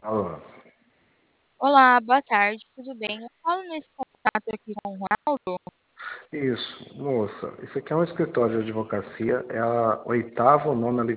Alô. Olá, boa tarde, tudo bem? Eu falo nesse contato aqui com o Ronaldo. Isso, moça. Isso aqui é um escritório de advocacia, é a oitava ou nona